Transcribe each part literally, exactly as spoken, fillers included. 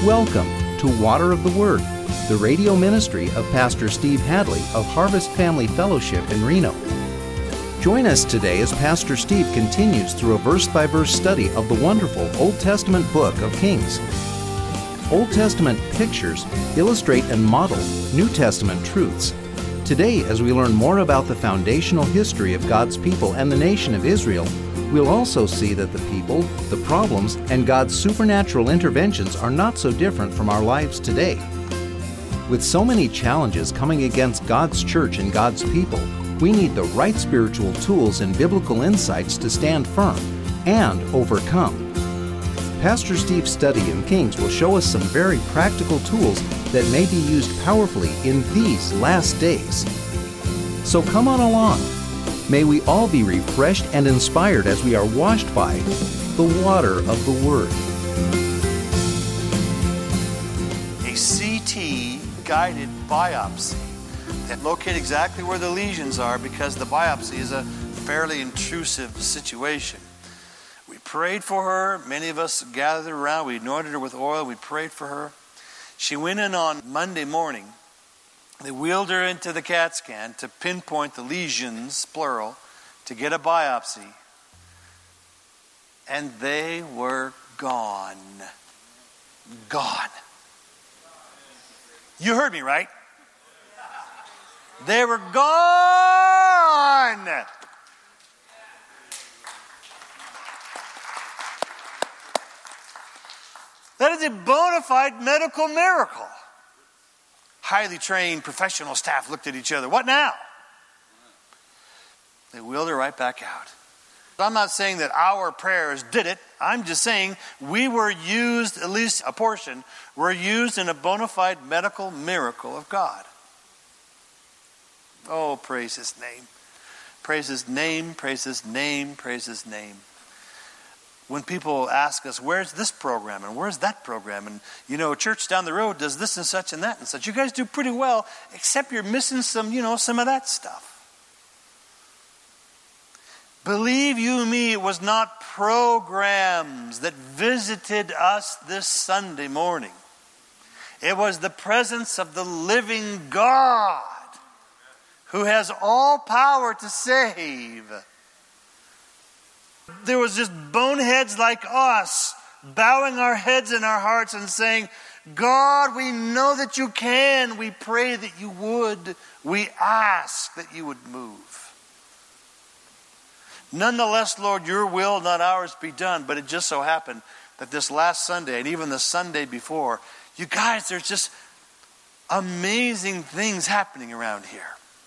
Welcome to Water of the Word, the radio ministry of Pastor Steve Hadley of Harvest Family Fellowship in Reno. Join us today as Pastor Steve continues through a verse-by-verse study of the wonderful Old Testament book of Kings. Old Testament pictures illustrate and model New Testament truths. Today, as we learn more about the foundational history of God's people and the nation of Israel, we'll also see that the people, the problems, and God's supernatural interventions are not so different from our lives today. With so many challenges coming against God's church and God's people, we need the right spiritual tools and biblical insights to stand firm and overcome. Pastor Steve's study in Kings will show us some very practical tools that may be used powerfully in these last days. So come on along. May we all be refreshed and inspired as we are washed by the water of the Word. A C T guided biopsy that locate exactly where the lesions are, because the biopsy is a fairly intrusive situation. We prayed for her. Many of us gathered around. We anointed her with oil. We prayed for her. She went in on Monday morning. They wheeled her into the CAT scan to pinpoint the lesions, plural, to get a biopsy. And they were gone. Gone. You heard me, right? They were gone. That is a bona fide medical miracle. Highly trained professional staff looked at each other. What now? They wheeled her right back out. I'm not saying that our prayers did it. I'm just saying we were used, at least a portion, were used in a bona fide medical miracle of God. Oh, praise His name. Praise His name, praise His name, praise His name. When people ask us, where's this program and where's that program? And, you know, church down the road does this and such and that and such. You guys do pretty well, except you're missing some, you know, some of that stuff. Believe you me, it was not programs that visited us this Sunday morning. It was the presence of the living God who has all power to save. There was just boneheads like us bowing our heads and our hearts and saying, God, we know that you can. We pray that you would. We ask that you would move. Nonetheless, Lord, your will, not ours, be done. But it just so happened that this last Sunday and even the Sunday before, you guys, there's just amazing things happening around here.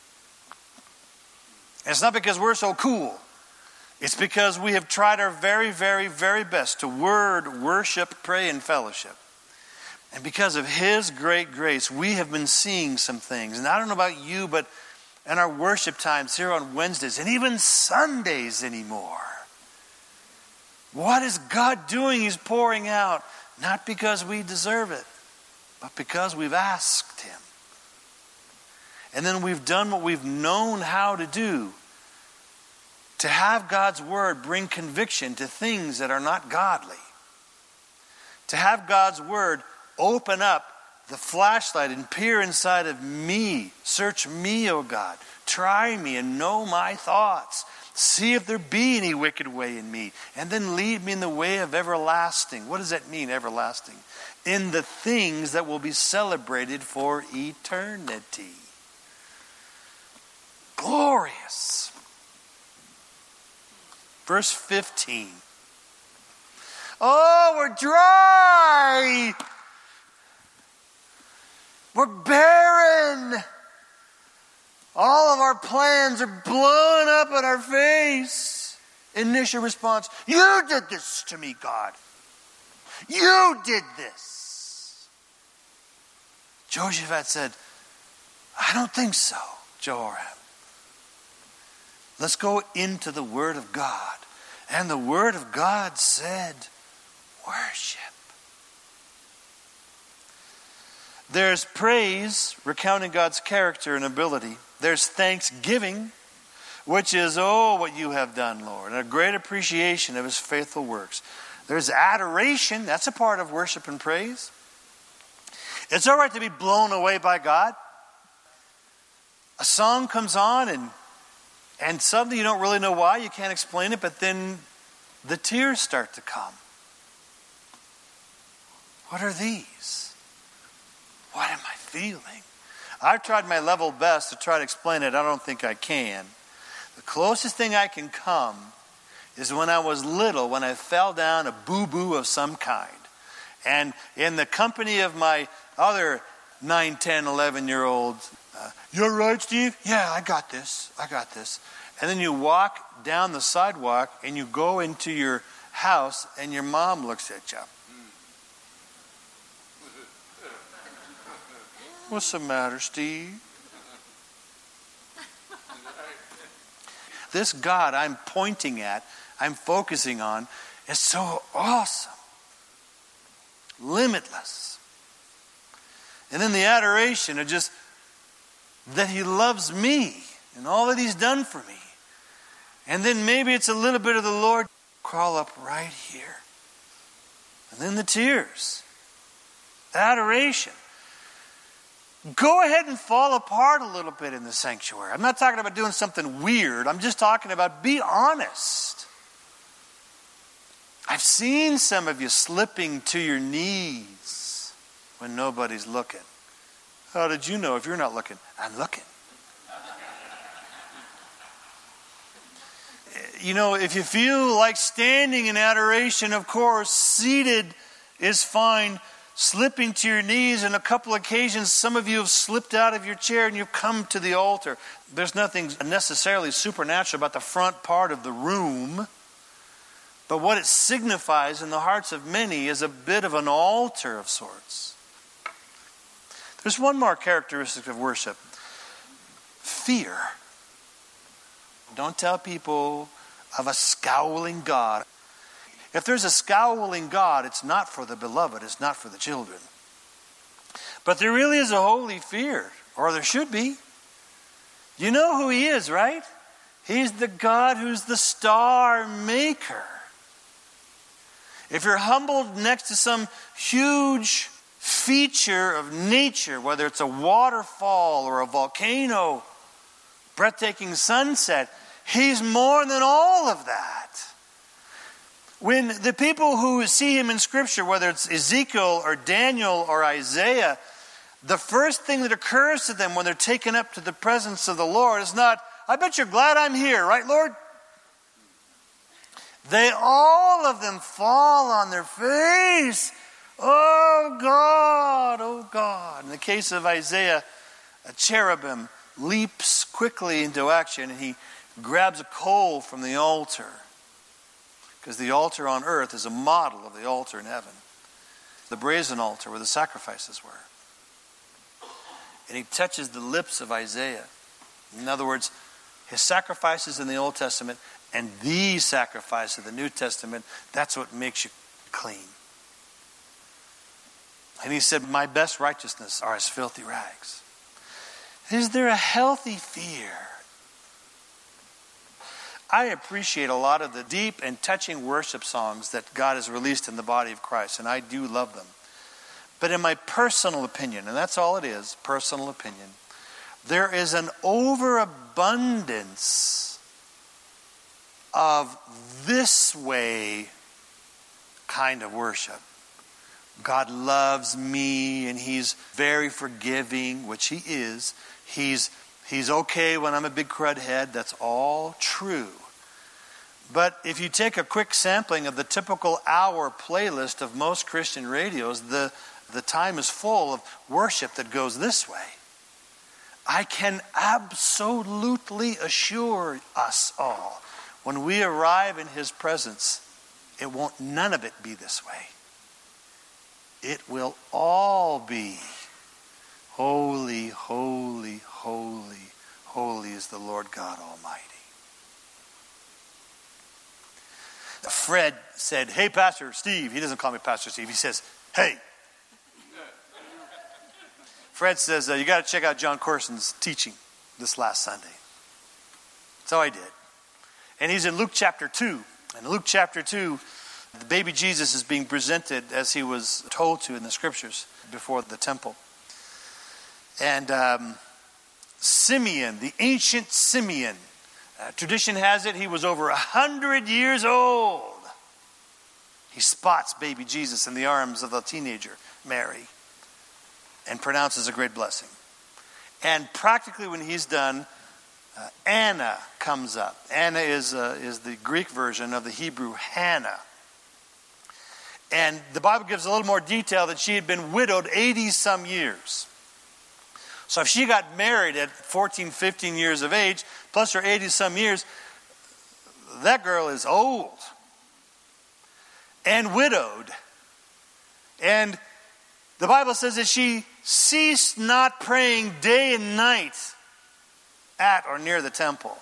And it's not because we're so cool. It's because we have tried our very, very, very best to word, worship, pray, and fellowship. And because of His great grace, we have been seeing some things. And I don't know about you, but in our worship times here on Wednesdays and even Sundays anymore, what is God doing? He's pouring out, not because we deserve it, but because we've asked Him. And then we've done what we've known how to do, to have God's Word bring conviction to things that are not godly. To have God's Word open up the flashlight and peer inside of me. Search me, O God. Try me and know my thoughts. See if there be any wicked way in me. And then lead me in the way of everlasting. What does that mean, everlasting? In the things that will be celebrated for eternity. Glorious. Verse fifteen. Oh, we're dry. We're barren. All of our plans are blown up in our face. Initial response, you did this to me, God. You did this. Jehoshaphat said, I don't think so, Jehoram. Let's go into the Word of God. And the Word of God said, worship. There's praise, recounting God's character and ability. There's thanksgiving, which is, oh, what you have done, Lord. And a great appreciation of His faithful works. There's adoration. That's a part of worship and praise. It's all right to be blown away by God. A song comes on and and suddenly you don't really know why, you can't explain it, but then the tears start to come. What are these? What am I feeling? I've tried my level best to try to explain it. I don't think I can. The closest thing I can come is when I was little, when I fell down a boo-boo of some kind. And in the company of my other nine, ten, eleven-year-olds, uh, you're right, Steve? Yeah, I got this. I got this. And then you walk down the sidewalk and you go into your house and your mom looks at you. What's the matter, Steve? This God I'm pointing at, I'm focusing on, is so awesome. Limitless. And then the adoration of just that he loves me and all that he's done for me. And then maybe it's a little bit of the Lord crawl up right here. And then the tears. Adoration. Go ahead and fall apart a little bit in the sanctuary. I'm not talking about doing something weird. I'm just talking about be honest. I've seen some of you slipping to your knees when nobody's looking. How did you know if you're not looking? I'm looking. You know, if you feel like standing in adoration, of course, seated is fine. Slipping to your knees, on a couple occasions, some of you have slipped out of your chair and you've come to the altar. There's nothing necessarily supernatural about the front part of the room. But what it signifies in the hearts of many is a bit of an altar of sorts. There's one more characteristic of worship. Fear. Don't tell people of a scowling God. If there's a scowling God, it's not for the beloved, it's not for the children. But there really is a holy fear, or there should be. You know who he is, right? He's the God who's the star maker. If you're humbled next to some huge feature of nature, whether it's a waterfall or a volcano, breathtaking sunset, he's more than all of that. When the people who see him in Scripture, whether it's Ezekiel or Daniel or Isaiah, the first thing that occurs to them when they're taken up to the presence of the Lord is not, I bet you're glad I'm here, right, Lord? They, all of them, fall on their face. Oh, God, oh, God. In the case of Isaiah, a cherubim leaps quickly into action and he grabs a coal from the altar. Because the altar on earth is a model of the altar in heaven. The brazen altar where the sacrifices were. And he touches the lips of Isaiah. In other words, his sacrifices in the Old Testament and the sacrifice of the New Testament, that's what makes you clean. And he said, my best righteousness are as filthy rags. Is there a healthy fear? I appreciate a lot of the deep and touching worship songs that God has released in the body of Christ, and I do love them. But in my personal opinion, and that's all it is, personal opinion, there is an overabundance of this way kind of worship. God loves me and he's very forgiving, which he is. He's, he's okay when I'm a big crud head. That's all true. But if you take a quick sampling of the typical hour playlist of most Christian radios, the, the time is full of worship that goes this way. I can absolutely assure us all, when we arrive in his presence, it won't none of it be this way. It will all be holy, holy, holy, holy is the Lord God Almighty. Fred said, hey, Pastor Steve. He doesn't call me Pastor Steve. He says, hey. Fred says, uh, you got to check out John Corson's teaching this last Sunday. So I did. And he's in Luke chapter two. And Luke chapter two The baby Jesus is being presented as he was told to in the scriptures before the temple. And um, Simeon, the ancient Simeon, uh, tradition has it he was over a hundred years old. He spots baby Jesus in the arms of the teenager, Mary, and pronounces a great blessing. And practically when he's done, uh, Anna comes up. Anna is, uh, is the Greek version of the Hebrew Hannah. And the Bible gives a little more detail that she had been widowed eighty some years. So if she got married at fourteen, fifteen years of age, plus her eighty some years, that girl is old and widowed. And the Bible says that she ceased not praying day and night at or near the temple.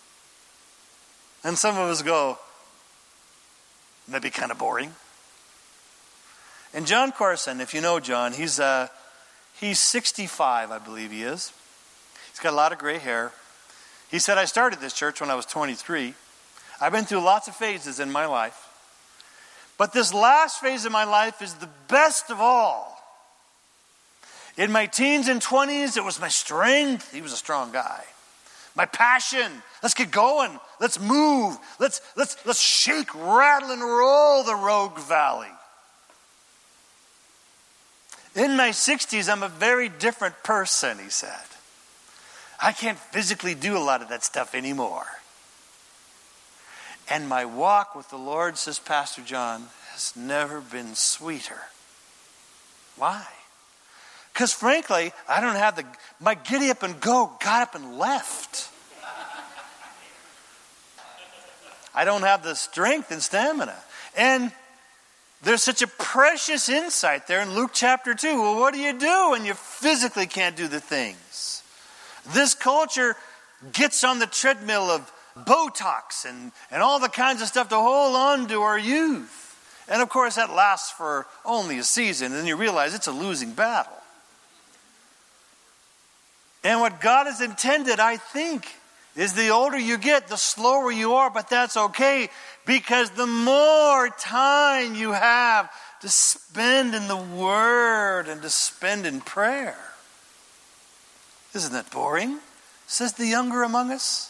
And some of us go, that'd be kind of boring. And John Carson, if you know John, he's uh, he's sixty-five, I believe he is. He's got a lot of gray hair. He said, I started this church when I was twenty-three. I've been through lots of phases in my life. But this last phase of my life is the best of all. In my teens and twenties, it was my strength. He was a strong guy. My passion. Let's get going. Let's move. Let's, let's, let's shake, rattle, and roll the Rogue Valley. In my sixties, I'm a very different person, he said. I can't physically do a lot of that stuff anymore. And my walk with the Lord, says Pastor John, has never been sweeter. Why? Because frankly, I don't have the, my giddy up and go got up and left. I don't have the strength and stamina. And there's such a precious insight there in Luke chapter two. Well, what do you do when you physically can't do the things? This culture gets on the treadmill of Botox and, and all the kinds of stuff to hold on to our youth. And of course that lasts for only a season, and then you realize it's a losing battle. And what God has intended, I think, is the older you get, the slower you are, but that's okay, because the more time you have to spend in the Word and to spend in prayer. Isn't that boring? Says the younger among us.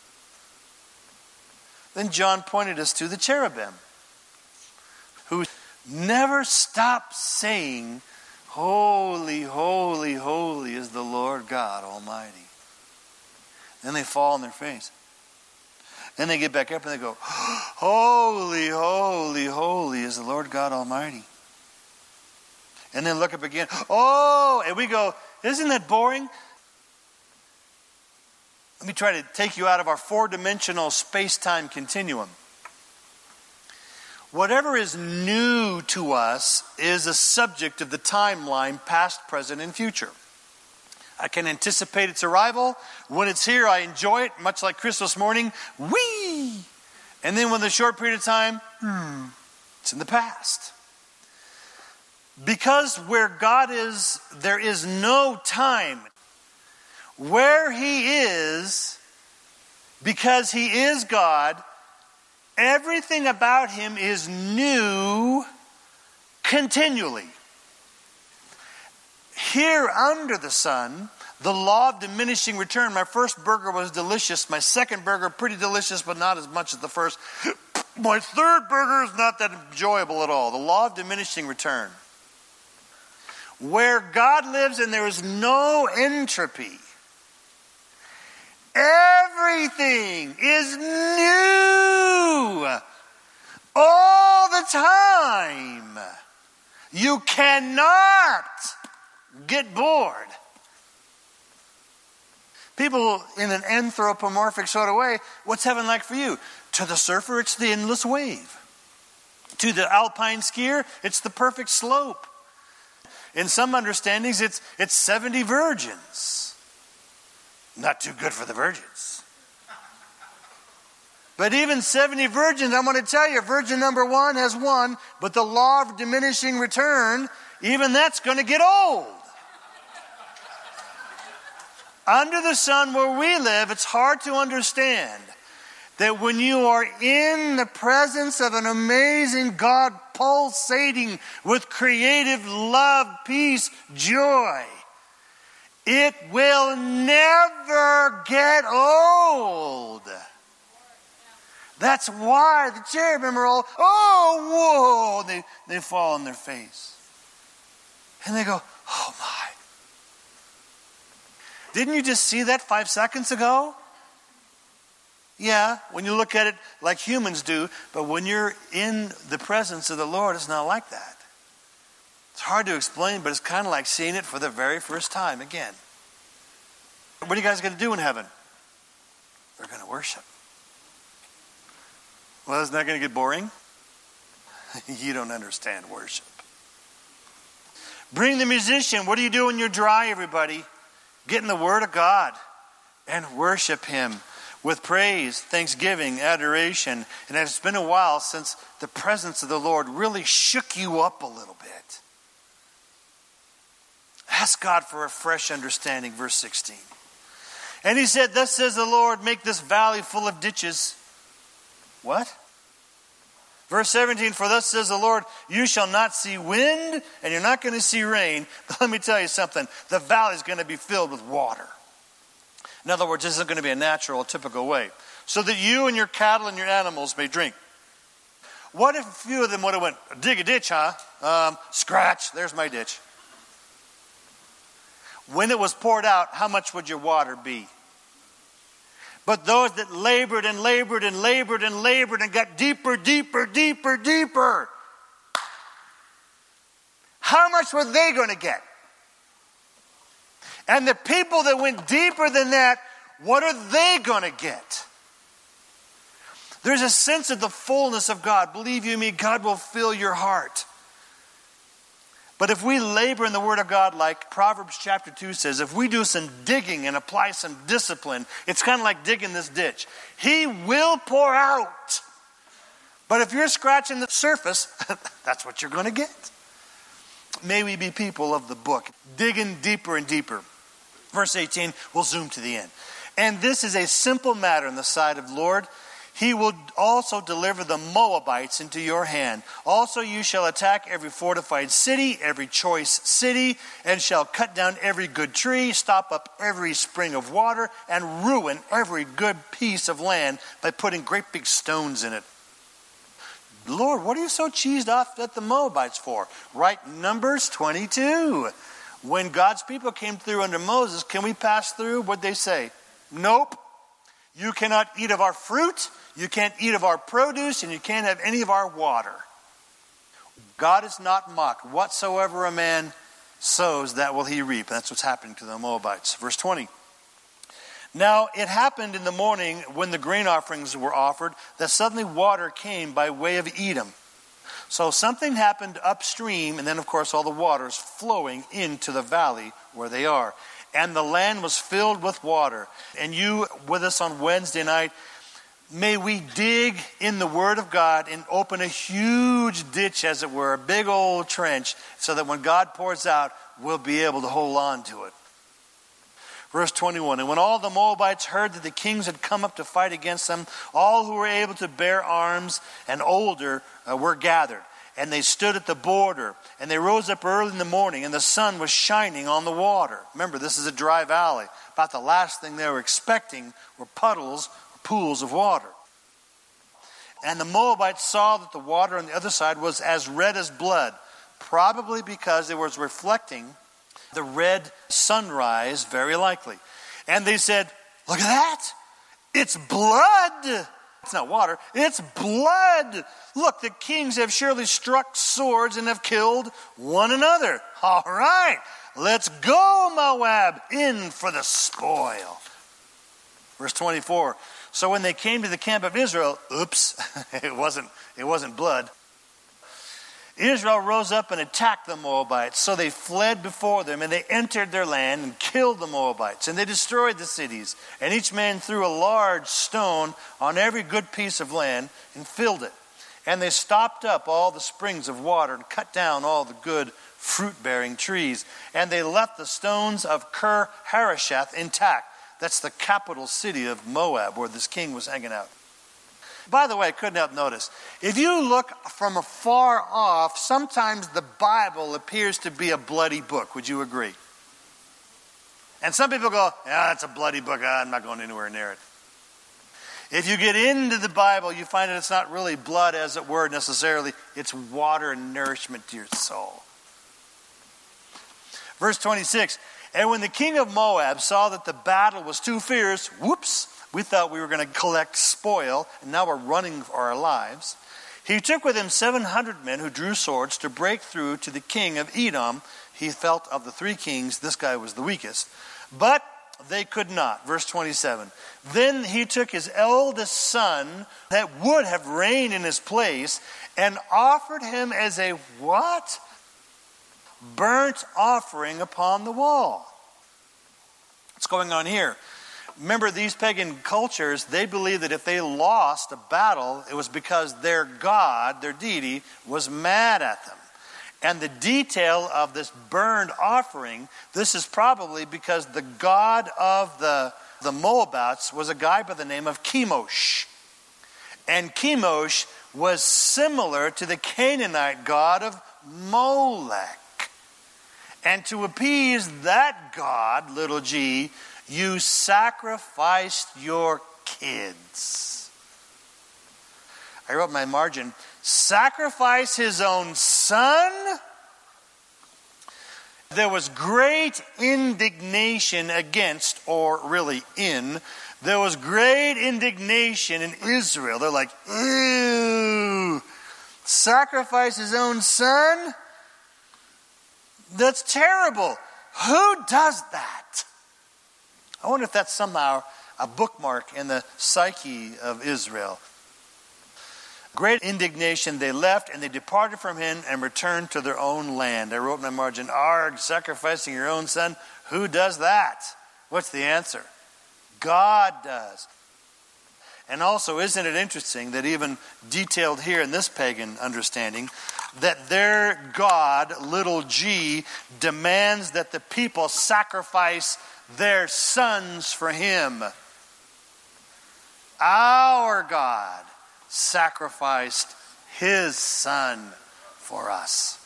Then John pointed us to the cherubim, who never stop saying, holy, holy, holy is the Lord God Almighty. Then they fall on their face. Then they get back up and they go, holy, holy, holy is the Lord God Almighty. And then look up again. Oh, and we go, isn't that boring? Let me try to take you out of our four-dimensional space-time continuum. Whatever is new to us is a subject of the timeline, past, present, and future. I can anticipate its arrival. When it's here, I enjoy it, much like Christmas morning. Whee! And then within a short period of time, hmm, it's in the past. Because where God is, there is no time. Where He is, because He is God, everything about Him is new continually. Here under the sun, the law of diminishing return. My first burger was delicious. My second burger, pretty delicious, but not as much as the first. My third burger is not that enjoyable at all. The law of diminishing return. Where God lives and there is no entropy. Everything is new all the time. You cannot get bored. People in an anthropomorphic sort of way, what's heaven like for you? To the surfer, it's the endless wave. To the alpine skier, it's the perfect slope. In some understandings, it's, it's seventy virgins. Not too good for the virgins. But even seventy virgins, I'm going to tell you, virgin number one has won, but the law of diminishing return, even that's going to get old. Under the sun where we live, it's hard to understand that when you are in the presence of an amazing God pulsating with creative love, peace, joy, it will never get old. That's why the cherubim are all, oh, whoa, they, they fall on their face. And they go, oh my. Didn't you just see that five seconds ago? Yeah, when you look at it like humans do, but when you're in the presence of the Lord, it's not like that. It's hard to explain, but it's kind of like seeing it for the very first time again. What are you guys going to do in heaven? We're going to worship. Well, isn't that going to get boring? You don't understand worship. Bring the musician. What do you do when you're dry, everybody? Get in the Word of God and worship Him with praise, thanksgiving, adoration. And it's been a while since the presence of the Lord really shook you up a little bit. Ask God for a fresh understanding. Verse sixteen. And he said, thus says the Lord, make this valley full of ditches. What? Verse seventeen, for thus says the Lord, you shall not see wind and you're not going to see rain. But let me tell you something. The valley is going to be filled with water. In other words, this isn't going to be a natural, typical way. So that you and your cattle and your animals may drink. What if a few of them would have went, dig a ditch, huh? Um, scratch, there's my ditch. When it was poured out, how much would your water be? But those that labored and labored and labored and labored and got deeper, deeper, deeper, deeper, how much were they going to get? And the people that went deeper than that, what are they going to get? There's a sense of the fullness of God. Believe you me, God will fill your heart. But if we labor in the Word of God, like Proverbs chapter two says, if we do some digging and apply some discipline, it's kind of like digging this ditch. He will pour out. But if you're scratching the surface, that's what you're going to get. May we be people of the book, digging deeper and deeper. Verse eighteen, we'll zoom to the end. And this is a simple matter in the sight of the Lord. He will also deliver the Moabites into your hand. Also you shall attack every fortified city, every choice city, and shall cut down every good tree, stop up every spring of water, and ruin every good piece of land by putting great big stones in it. Lord, what are you so cheesed off at the Moabites for? Right, Numbers twenty-two. When God's people came through under Moses, can we pass through? What'd they say? Nope. You cannot eat of our fruit, you can't eat of our produce, and you can't have any of our water. God is not mocked. Whatsoever a man sows, that will he reap. That's what's happening to the Moabites. Verse twenty. Now it happened in the morning when the grain offerings were offered that suddenly water came by way of Edom. So something happened upstream, and then of course all the water is flowing into the valley where they are. And the land was filled with water. And you with us on Wednesday night, may we dig in the Word of God and open a huge ditch, as it were, a big old trench, so that when God pours out, we'll be able to hold on to it. Verse twenty-one, and when all the Moabites heard that the kings had come up to fight against them, all who were able to bear arms and older uh, were gathered. And they stood at the border, and they rose up early in the morning, and the sun was shining on the water. Remember, this is a dry valley. About the last thing they were expecting were puddles or pools of water. And the Moabites saw that the water on the other side was as red as blood, probably because it was reflecting the red sunrise, very likely. And they said, look at that. It's blood. It's not water. It's blood. Look, the kings have surely struck swords and have killed one another. All right. Let's go, Moab, in for the spoil. Verse twenty-four. So when they came to the camp of Israel, oops, it wasn't, it wasn't blood. Israel rose up and attacked the Moabites. So they fled before them, and they entered their land and killed the Moabites. And they destroyed the cities. And each man threw a large stone on every good piece of land and filled it. And they stopped up all the springs of water and cut down all the good fruit-bearing trees. And they left the stones of Kir-Hareseth intact. That's the capital city of Moab, where this king was hanging out. By the way, I couldn't help notice, if you look from afar off, sometimes the Bible appears to be a bloody book. Would you agree? And some people go, yeah, it's a bloody book. Ah, I'm not going anywhere near it. If you get into the Bible, you find that it's not really blood, as it were, necessarily. It's water and nourishment to your soul. Verse twenty-six, and when the king of Moab saw that the battle was too fierce, whoops, we thought we were going to collect spoil, and now we're running for our lives. He took with him seven hundred men who drew swords to break through to the king of Edom. He felt of the three kings, this guy was the weakest. But they could not. Verse twenty-seven. Then he took his eldest son that would have reigned in his place and offered him as a what? Burnt offering upon the wall. What's going on here? Remember, these pagan cultures, they believed that if they lost a battle, it was because their god, their deity, was mad at them. And the detail of this burned offering, this is probably because the god of the, the Moabites was a guy by the name of Chemosh. And Chemosh was similar to the Canaanite god of Molech. And to appease that god, little g, you sacrificed your kids. I wrote in my margin, sacrifice his own son? There was great indignation against, or really in, there was great indignation in Israel. They're like, ew, sacrifice his own son? That's terrible. Who does that? I wonder if that's somehow a bookmark in the psyche of Israel. Great indignation, they left and they departed from him and returned to their own land. I wrote in my margin, arg, sacrificing your own son. Who does that? What's the answer? God does. And also, isn't it interesting that even detailed here in this pagan understanding, that their God, little g, demands that the people sacrifice their sons for him. Our God sacrificed his son for us.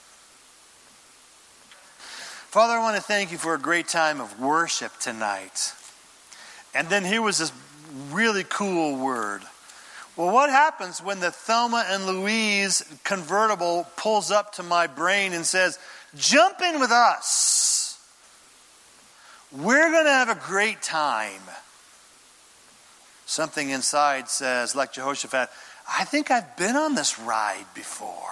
Father, I want to thank you for a great time of worship tonight. And then here was this really cool word. Well, what happens when the Thelma and Louise convertible pulls up to my brain and says, jump in with us. We're going to have a great time. Something inside says, like Jehoshaphat, I think I've been on this ride before.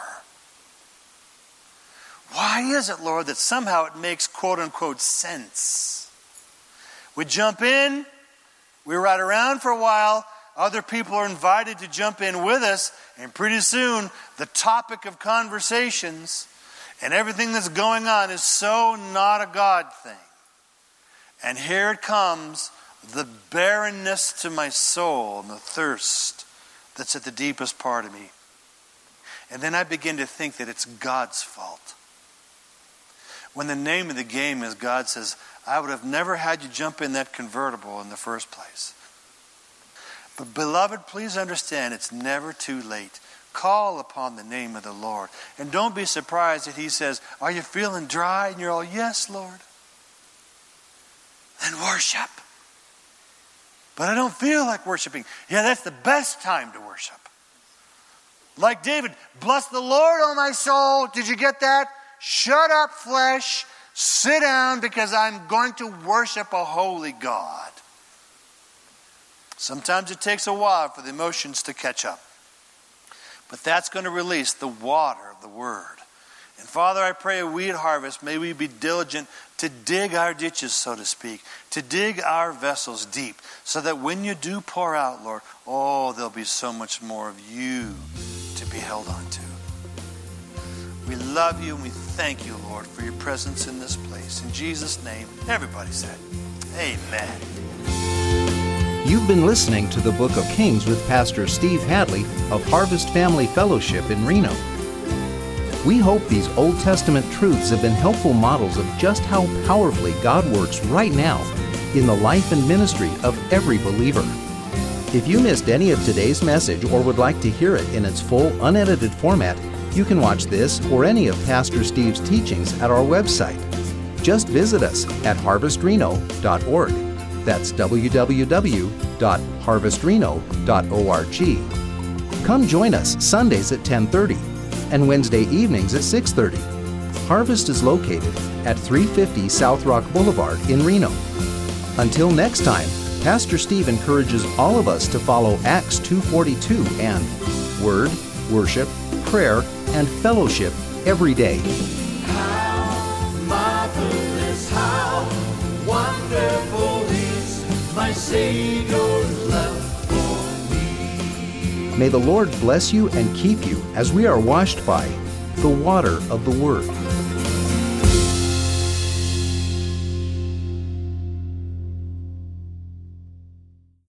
Why is it, Lord, that somehow it makes quote-unquote sense? We jump in, we ride around for a while, other people are invited to jump in with us, and pretty soon the topic of conversations and everything that's going on is so not a God thing. And here it comes, the barrenness to my soul and the thirst that's at the deepest part of me. And then I begin to think that it's God's fault. When the name of the game is God says, I would have never had you jump in that convertible in the first place. But beloved, please understand it's never too late. Call upon the name of the Lord. And don't be surprised that he says, are you feeling dry? And you're all, yes, Lord. Then worship. But I don't feel like worshiping. Yeah, that's the best time to worship. Like David, bless the Lord, O my soul. Did you get that? Shut up, flesh. Sit down because I'm going to worship a holy God. Sometimes it takes a while for the emotions to catch up. But that's going to release the water of the Word. And Father, I pray we at Harvest, may we be diligent to dig our ditches, so to speak, to dig our vessels deep, so that when you do pour out, Lord, oh, there'll be so much more of you to be held on to. We love you and we thank you, Lord, for your presence in this place. In Jesus' name, everybody said, amen. You've been listening to the Book of Kings with Pastor Steve Hadley of Harvest Family Fellowship in Reno. We hope these Old Testament truths have been helpful models of just how powerfully God works right now in the life and ministry of every believer. If you missed any of today's message or would like to hear it in its full, unedited format, you can watch this or any of Pastor Steve's teachings at our website. Just visit us at harvest reno dot org. That's w w w dot harvest reno dot org. Come join us Sundays at ten thirty and Wednesday evenings at six thirty. Harvest is located at three fifty South Rock Boulevard in Reno. Until next time, Pastor Steve encourages all of us to follow Acts two forty-two and Word, Worship, Prayer, and Fellowship every day. How marvelous, how wonderful is my Savior's love for me. May the Lord bless you and keep you as we are washed by the water of the Word.